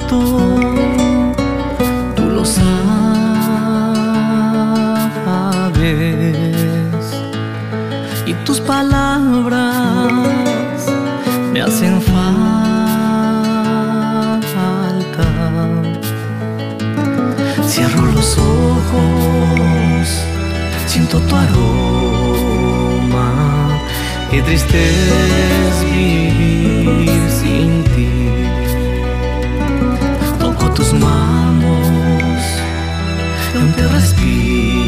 gusto, tú lo sabes, y tus palabras me hacen falta. Cierro los ojos, siento tu aroma. Qué triste es vivir sin ti. Toco tus manos, aún te respiro.